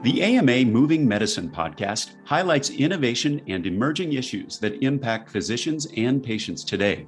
The AMA Moving Medicine podcast highlights innovation and emerging issues that impact physicians and patients today.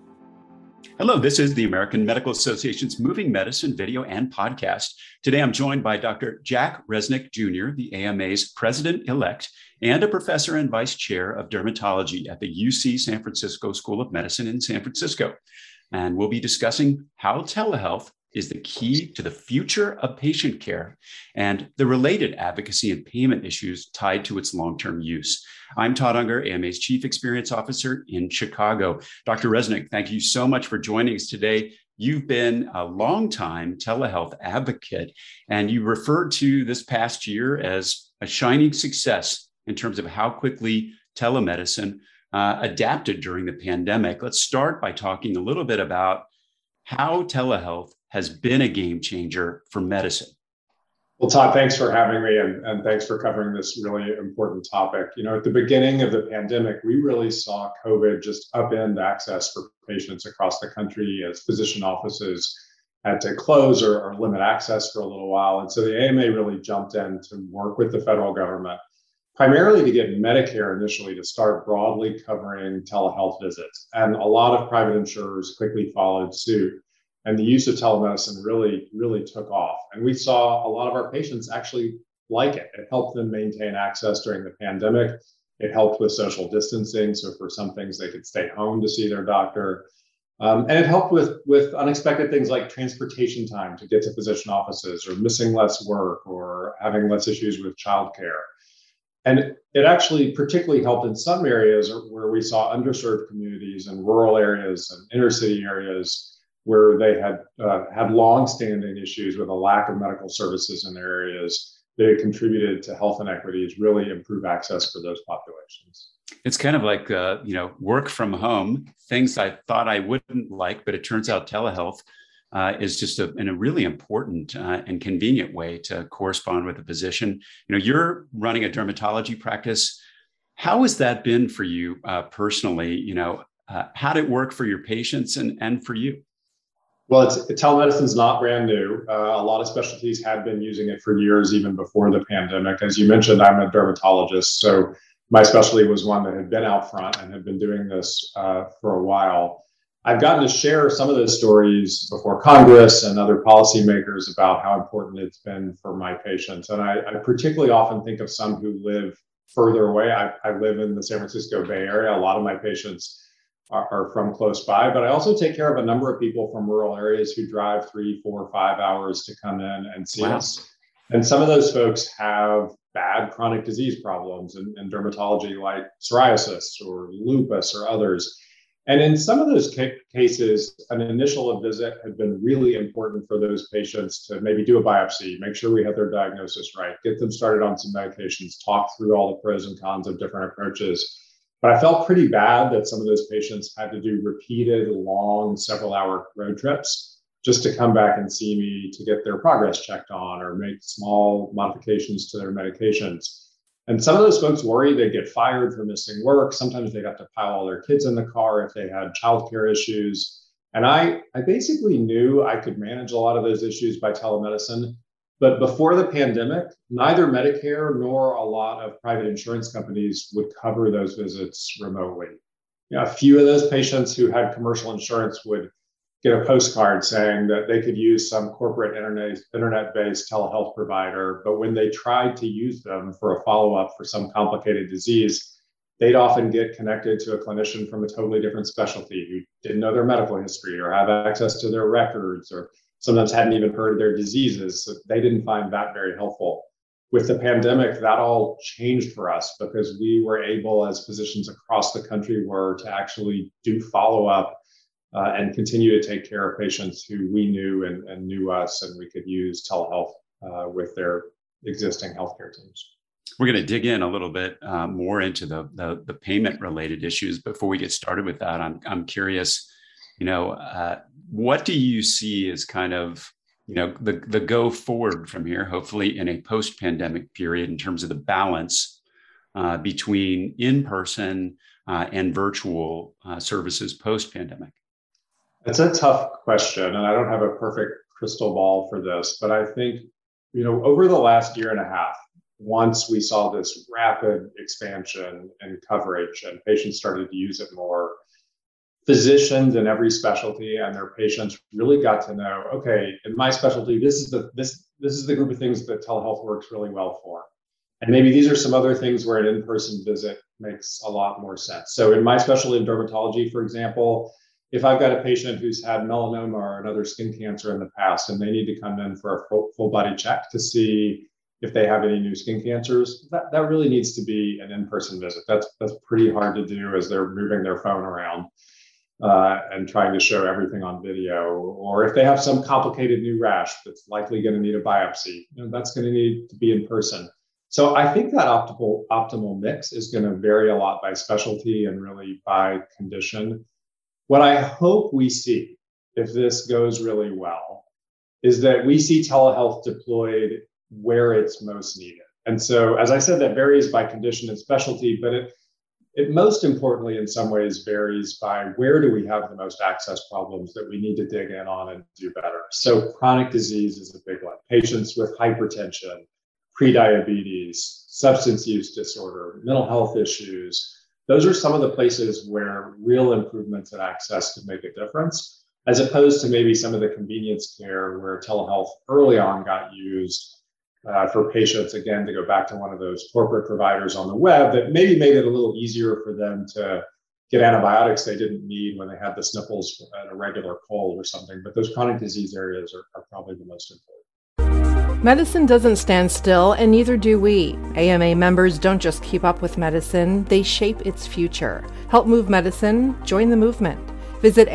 Hello, this is the American Medical Association's Moving Medicine video and podcast. Today, I'm joined by Dr. Jack Resnick Jr., the AMA's president-elect and a professor and vice chair of dermatology at the UC San Francisco School of Medicine in San Francisco. And we'll be discussing how telehealth is the key to the future of patient care and the related advocacy and payment issues tied to its long-term use. I'm Todd Unger, AMA's Chief Experience Officer in Chicago. Dr. Resnick, thank you so much for joining us today. You've been a longtime telehealth advocate, and you referred to this past year as a shining success in terms of how quickly telemedicine adapted during the pandemic. Let's start by talking a little bit about how telehealth has been a game changer for medicine. Well, Todd, thanks for having me and thanks for covering this really important topic. You know, at the beginning of the pandemic, we really saw COVID just upend access for patients across the country as physician offices had to close or limit access for a little while. And so the AMA really jumped in to work with the federal government, primarily to get Medicare initially to start broadly covering telehealth visits. And a lot of private insurers quickly followed suit. And the use of telemedicine really took off. And we saw a lot of our patients actually like it. It helped them maintain access during the pandemic. It helped with social distancing. So for some things, they could stay home to see their doctor. And it helped with unexpected things like transportation time to get to physician offices or missing less work or having less issues with childcare. And it actually particularly helped in some areas where we saw underserved communities and rural areas and inner city areas where they had long-standing issues with a lack of medical services in their areas. They contributed to health inequities, really improve access for those populations. It's kind of like, work from home, things I thought I wouldn't like, but it turns out telehealth is just a really important and convenient way to correspond with a physician. You know, you're running a dermatology practice. How has that been for you personally? You know, how did it work for your patients and for you? Well, telemedicine is not brand new. A lot of specialties had been using it for years, even before the pandemic. As you mentioned, I'm a dermatologist, so my specialty was one that had been out front and had been doing this for a while. I've gotten to share some of those stories before Congress and other policymakers about how important it's been for my patients. And I particularly often think of some who live further away. I live in the San Francisco Bay Area. A lot of my patients are from close by, but I also take care of a number of people from rural areas who drive 3, 4, 5 hours to come in and see us. And some of those folks have bad chronic disease problems in dermatology, like psoriasis or lupus or others. And in some of those cases, an initial visit had been really important for those patients to maybe do a biopsy, make sure we have their diagnosis right, get them started on some medications, talk through all the pros and cons of different approaches. But I felt pretty bad that some of those patients had to do repeated, long, several-hour road trips just to come back and see me to get their progress checked on or make small modifications to their medications. And some of those folks worry they'd get fired for missing work. Sometimes they got to pile all their kids in the car if they had childcare issues. And I basically knew I could manage a lot of those issues by telemedicine. But before the pandemic, neither Medicare nor a lot of private insurance companies would cover those visits remotely. You know, a few of those patients who had commercial insurance would get a postcard saying that they could use some corporate internet-based telehealth provider, but when they tried to use them for a follow-up for some complicated disease, they'd often get connected to a clinician from a totally different specialty who didn't know their medical history or have access to their records or sometimes hadn't even heard of their diseases. So they didn't find that very helpful. With the pandemic, that all changed for us because we were able, as physicians across the country were, to actually do follow-up and continue to take care of patients who we knew and knew us, and we could use telehealth with their existing healthcare teams. We're going to dig in a little bit more into the payment-related issues. Before we get started with that, I'm curious, what do you see as kind of, the go forward from here, hopefully in a post-pandemic period, in terms of the balance between in-person and virtual services post-pandemic? It's a tough question, and I don't have a perfect crystal ball for this, but I think, over the last year and a half, once we saw this rapid expansion in coverage and patients started to use it more, physicians in every specialty and their patients really got to know, okay, in my specialty, this is the group of things that telehealth works really well for. And maybe these are some other things where an in-person visit makes a lot more sense. So in my specialty of dermatology, for example, if I've got a patient who's had melanoma or another skin cancer in the past and they need to come in for a full body check to see if they have any new skin cancers, that really needs to be an in-person visit. That's pretty hard to do as they're moving their phone around and trying to show everything on video. Or if they have some complicated new rash that's likely going to need a biopsy, that's going to need to be in person. So I think that optimal mix is going to vary a lot by specialty and really by condition. What I hope we see, if this goes really well, is that we see telehealth deployed where it's most needed. And so, as I said, that varies by condition and specialty, but it most importantly, in some ways, varies by where do we have the most access problems that we need to dig in on and do better. So chronic disease is a big one. Patients with hypertension, prediabetes, substance use disorder, mental health issues. Those are some of the places where real improvements in access could make a difference, as opposed to maybe some of the convenience care where telehealth early on got used for patients, again, to go back to one of those corporate providers on the web that maybe made it a little easier for them to get antibiotics they didn't need when they had the sniffles at a regular cold or something. But those chronic disease areas are probably the most important. Medicine doesn't stand still, and neither do we. AMA members don't just keep up with medicine, they shape its future. Help move medicine, join the movement. Visit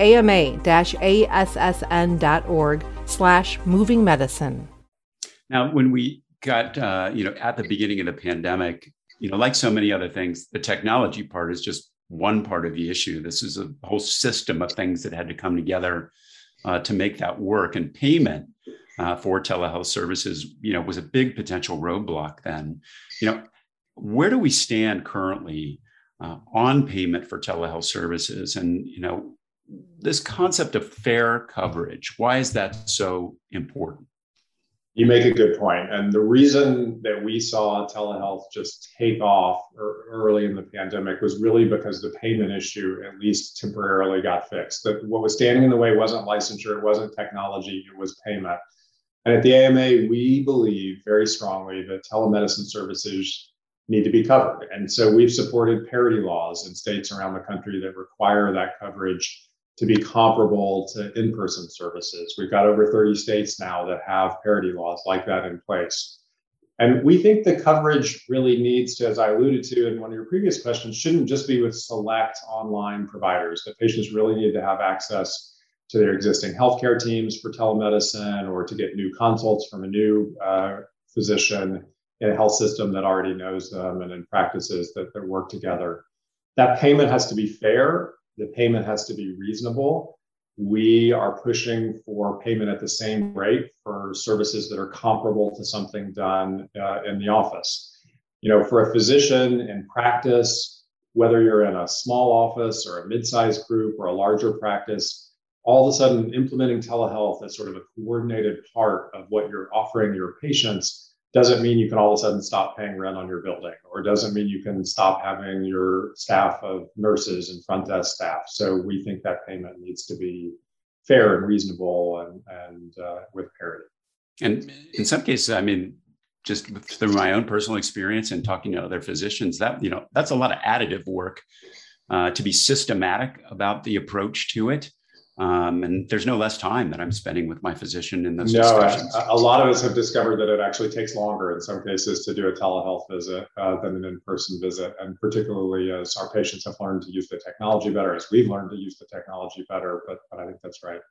ama-assn.org/movingmedicine. Now, when we got, at the beginning of the pandemic, like so many other things, the technology part is just one part of the issue. This is a whole system of things that had to come together to make that work. And payment for telehealth services, was a big potential roadblock then. Where do we stand currently on payment for telehealth services? And, this concept of fair coverage, why is that so important? You make a good point. And the reason that we saw telehealth just take off early in the pandemic was really because the payment issue, at least temporarily, got fixed. That what was standing in the way wasn't licensure, it wasn't technology, it was payment. And at the AMA, we believe very strongly that telemedicine services need to be covered. And so we've supported parity laws in states around the country that require that coverage to be comparable to in-person services. We've got over 30 states now that have parity laws like that in place. And we think the coverage really needs to, as I alluded to in one of your previous questions, shouldn't just be with select online providers. That patients really need to have access to their existing healthcare teams for telemedicine or to get new consults from a new physician in a health system that already knows them and in practices that work together. That payment has to be fair. The payment has to be reasonable. We are pushing for payment at the same rate for services that are comparable to something done in the office. For a physician in practice, whether you're in a small office or a mid-sized group or a larger practice, all of a sudden implementing telehealth as sort of a coordinated part of what you're offering your patients doesn't mean you can all of a sudden stop paying rent on your building, or doesn't mean you can stop having your staff of nurses and front desk staff. So we think that payment needs to be fair and reasonable and with parity. And in some cases, just through my own personal experience and talking to other physicians, that's a lot of additive work to be systematic about the approach to it. And there's no less time that I'm spending with my physician in those discussions. A lot of us have discovered that it actually takes longer in some cases to do a telehealth visit than an in-person visit. And particularly as our patients have learned to use the technology better, as we've learned to use the technology better, but I think that's right.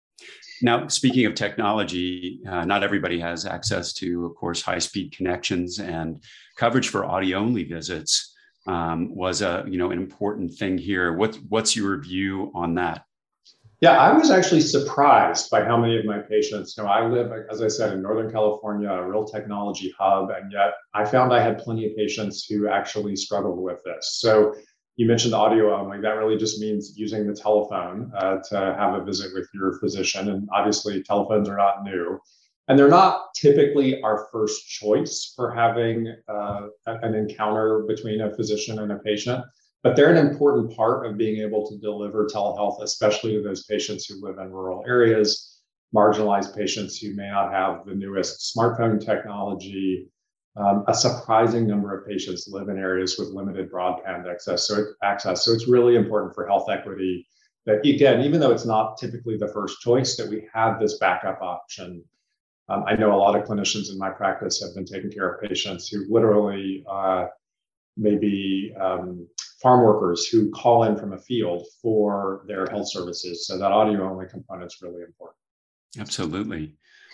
Now, speaking of technology, not everybody has access to, of course, high-speed connections, and coverage for audio-only visits was an important thing here. What's your view on that? Yeah, I was actually surprised by how many of my patients, I live, as I said, in Northern California, a real technology hub, and yet I found I had plenty of patients who actually struggled with this. So you mentioned audio only. That really just means using the telephone to have a visit with your physician. And obviously telephones are not new. And they're not typically our first choice for having an encounter between a physician and a patient, but they're an important part of being able to deliver telehealth, especially to those patients who live in rural areas, marginalized patients who may not have the newest smartphone technology. A surprising number of patients live in areas with limited broadband access. So it's really important for health equity that, again, even though it's not typically the first choice, that we have this backup option. I know a lot of clinicians in my practice have been taking care of patients who literally maybe farm workers who call in from a field for their health services. So that audio-only component is really important. Absolutely.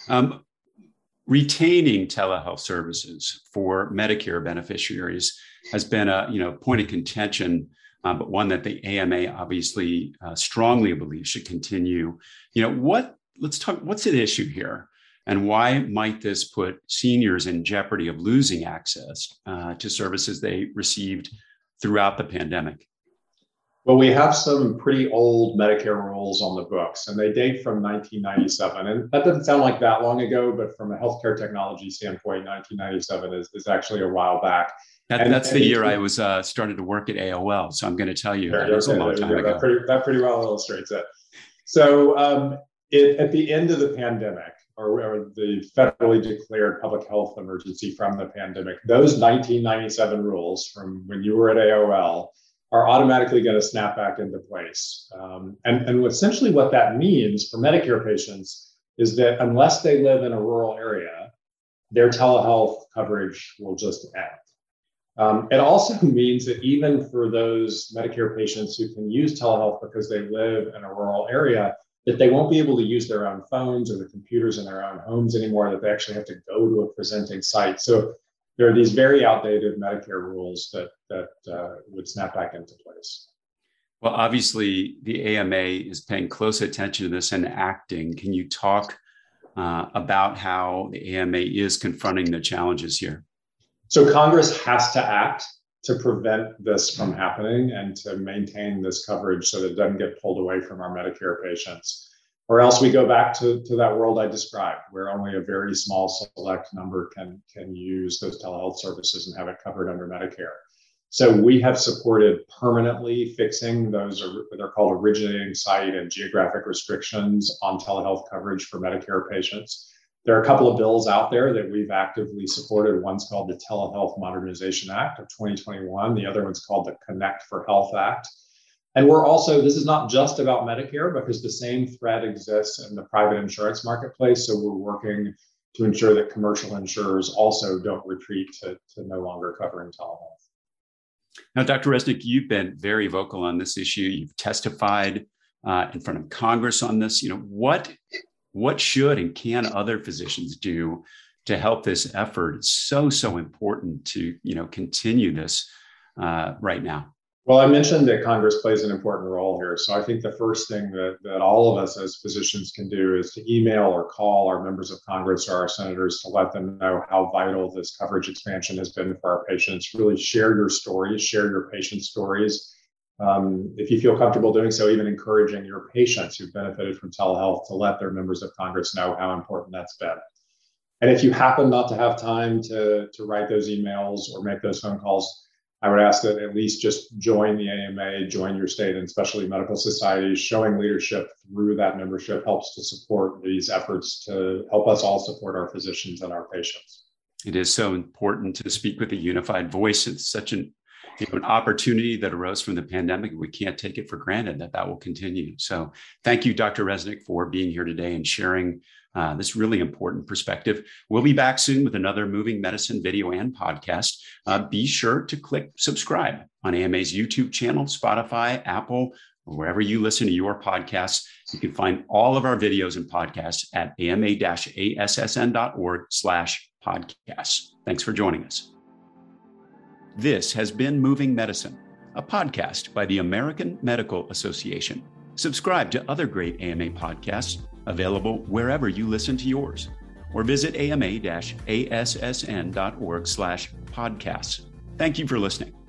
Retaining telehealth services for Medicare beneficiaries has been a point of contention, but one that the AMA obviously strongly believes should continue. Let's talk. What's at issue here, and why might this put seniors in jeopardy of losing access to services they received throughout the pandemic? Well, we have some pretty old Medicare rules on the books, and they date from 1997. And that doesn't sound like that long ago, but from a healthcare technology standpoint, 1997 is actually a while back. That's the year I was started to work at AOL. So I'm going to tell you that was a long time ago. That pretty well illustrates it. So at the end of the pandemic, or the federally declared public health emergency from the pandemic, those 1997 rules from when you were at AOL are automatically going to snap back into place. And essentially what that means for Medicare patients is that unless they live in a rural area, their telehealth coverage will just end. It also means that even for those Medicare patients who can use telehealth because they live in a rural area, that they won't be able to use their own phones or the computers in their own homes anymore, that they actually have to go to a presenting site. So there are these very outdated Medicare rules that would snap back into place. Well, obviously, the AMA is paying close attention to this and acting. Can you talk about how the AMA is confronting the challenges here? So Congress has to act to prevent this from happening and to maintain this coverage so that it doesn't get pulled away from our Medicare patients. Or else we go back to that world I described, where only a very small select number can use those telehealth services and have it covered under Medicare. So we have supported permanently fixing those, they're called originating site and geographic restrictions on telehealth coverage for Medicare patients. There are a couple of bills out there that we've actively supported. One's called the Telehealth Modernization Act of 2021. The other one's called the Connect for Health Act. And this is not just about Medicare, because the same threat exists in the private insurance marketplace. So we're working to ensure that commercial insurers also don't retreat to no longer covering telehealth. Now, Dr. Resnick, you've been very vocal on this issue. You've testified in front of Congress on this. What should and can other physicians do to help this effort? It's so important to continue this right now. Well, I mentioned that Congress plays an important role here. So I think the first thing that all of us as physicians can do is to email or call our members of Congress or our senators to let them know how vital this coverage expansion has been for our patients. Really share your stories, share your patient stories. If you feel comfortable doing so, even encouraging your patients who've benefited from telehealth to let their members of Congress know how important that's been. And if you happen not to have time to write those emails or make those phone calls, I would ask that at least just join the AMA, join your state and specialty medical societies. Showing leadership through that membership helps to support these efforts to help us all support our physicians and our patients. It is so important to speak with a unified voice. It's such an opportunity that arose from the pandemic. We can't take it for granted that will continue. So thank you, Dr. Resnick, for being here today and sharing this really important perspective. We'll be back soon with another Moving Medicine video and podcast. Be sure to click subscribe on AMA's YouTube channel, Spotify, Apple, or wherever you listen to your podcasts. You can find all of our videos and podcasts at ama-assn.org/podcasts. Thanks for joining us. This has been Moving Medicine, a podcast by the American Medical Association. Subscribe to other great AMA podcasts available wherever you listen to yours, or visit ama-assn.org/podcasts. Thank you for listening.